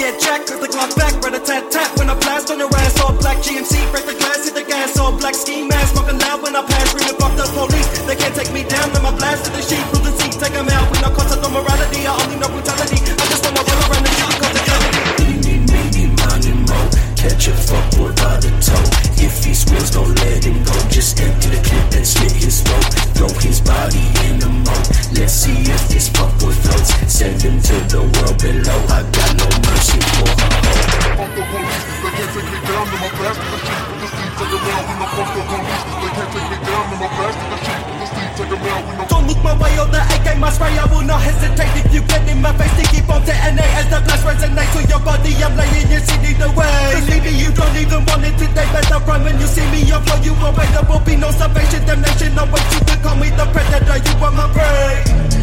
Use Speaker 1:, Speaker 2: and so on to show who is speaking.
Speaker 1: get jacked, cause the clock back, rat-a-tat-tat. When I blast on your ass, all black GMC, break the glass, hit the gas, all black ski mask, smoking loud when I pass, screaming fuck the police. They can't take me down, then my blast to the sheet, through the seat, take them out. We no concept of morality, I only know brutality. I just wanna roll around the street, cause it's
Speaker 2: Meeny, miny, mo. Catch a fuckboy by the toe. If he squeals, don't let him go. Just empty the clip and slit his throat. Throw his body in the moat. Let's see if this fuckboy floats. Send him to the world below. I got no mercy for her hoe.
Speaker 3: Fuck the police, they can't take me down, then my blast to the sheet. This team take him out, we no fuck the police. They can't take me down, then my blast to the sheet. This team take him out, we no.
Speaker 1: Don't look my way or the AK, my spray, I will not hesitate. If you get in my face, to keep on detonate. As the blast resonates with your body, I'm laying your city the way. Believe me, you don't even want it today. Better run when you see me, I'll blow you away. There will be no salvation, damnation. No way you can call me the predator, you are my prey.